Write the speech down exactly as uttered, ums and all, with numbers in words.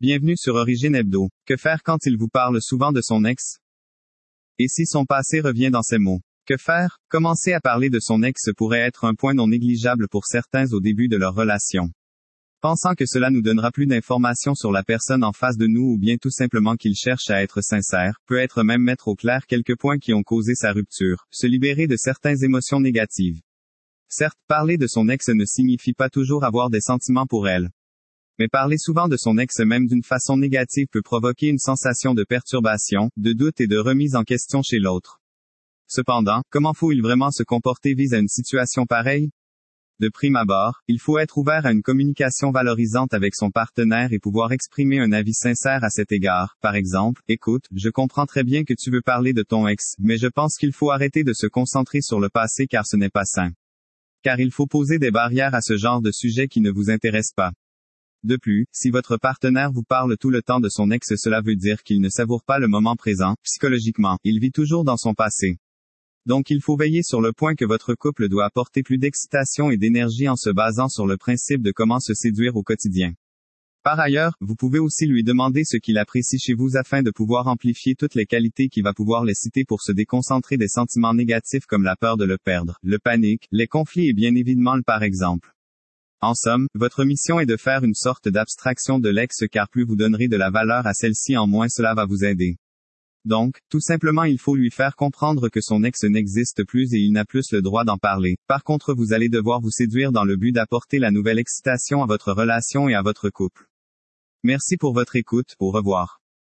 Bienvenue sur Origine Hebdo. Que faire quand il vous parle souvent de son ex? Et si son passé revient dans ces mots? Que faire? Commencer à parler de son ex pourrait être un point non négligeable pour certains au début de leur relation. Pensant que cela nous donnera plus d'informations sur la personne en face de nous ou bien tout simplement qu'il cherche à être sincère, peut être même mettre au clair quelques points qui ont causé sa rupture, se libérer de certaines émotions négatives. Certes, parler de son ex ne signifie pas toujours avoir des sentiments pour elle. Mais parler souvent de son ex même d'une façon négative peut provoquer une sensation de perturbation, de doute et de remise en question chez l'autre. Cependant, comment faut-il vraiment se comporter vis à une situation pareille? De prime abord, il faut être ouvert à une communication valorisante avec son partenaire et pouvoir exprimer un avis sincère à cet égard. Par exemple, écoute, je comprends très bien que tu veux parler de ton ex, mais je pense qu'il faut arrêter de se concentrer sur le passé car ce n'est pas sain. Car il faut poser des barrières à ce genre de sujet qui ne vous intéresse pas. De plus, si votre partenaire vous parle tout le temps de son ex, cela veut dire qu'il ne savoure pas le moment présent. Psychologiquement, il vit toujours dans son passé. Donc il faut veiller sur le point que votre couple doit apporter plus d'excitation et d'énergie en se basant sur le principe de comment se séduire au quotidien. Par ailleurs, vous pouvez aussi lui demander ce qu'il apprécie chez vous afin de pouvoir amplifier toutes les qualités qu'il va pouvoir les citer pour se déconcentrer des sentiments négatifs comme la peur de le perdre, le panique, les conflits et bien évidemment le par exemple. En somme, votre mission est de faire une sorte d'abstraction de l'ex car plus vous donnerez de la valeur à celle-ci en moins cela va vous aider. Donc, tout simplement il faut lui faire comprendre que son ex n'existe plus et il n'a plus le droit d'en parler. Par contre vous allez devoir vous séduire dans le but d'apporter la nouvelle excitation à votre relation et à votre couple. Merci pour votre écoute, au revoir.